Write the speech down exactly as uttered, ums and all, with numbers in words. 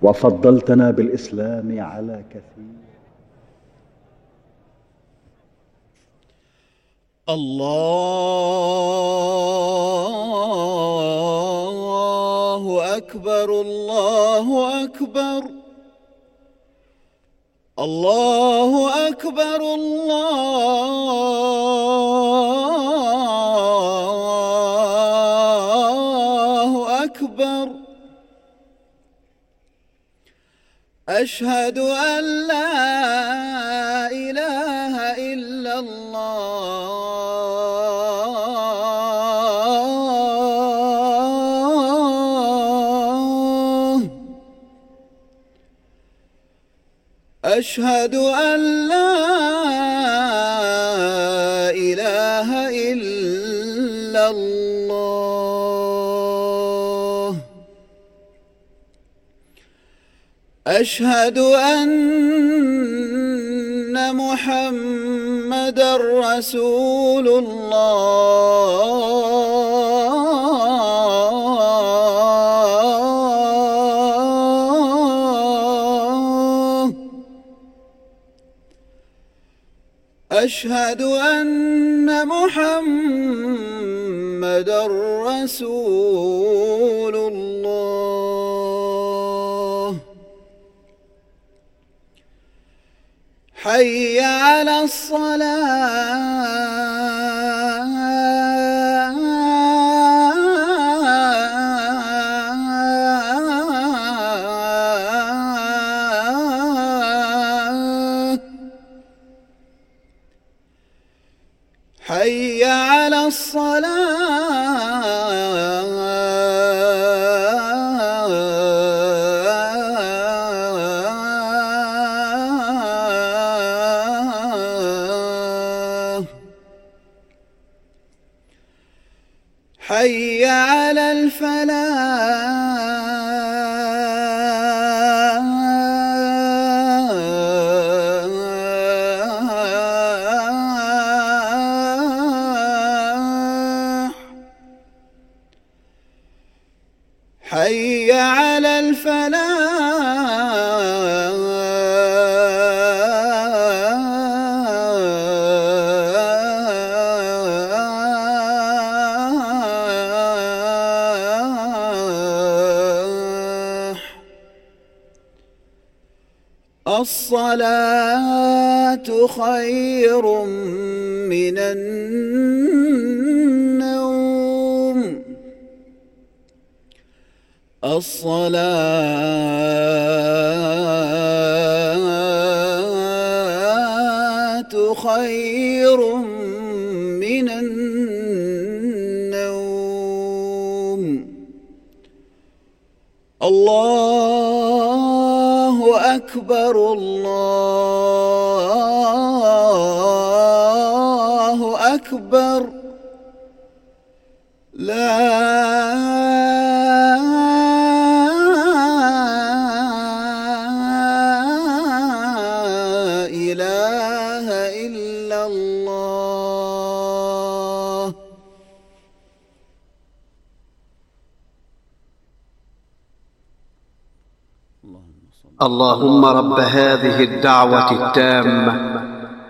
وفضلتنا بالإسلام على كثير. الله أكبر الله أكبر الله أكبر الله أكبر. أشهد أن لا إله إلا الله. أشهد أن لا إله إلا الله. أشهد أن محمدًا رسول الله. أشهد أن محمدًا رسول الله. حي على الصلاة. حي على الصلاة. حي على الفلاح. حي على الفلاح. الصلاة خير من النوم. الصلاة خير من النوم. الله أكبر الله أكبر. لا إله إلا الله. اللهم رب هذه الدعوة التامة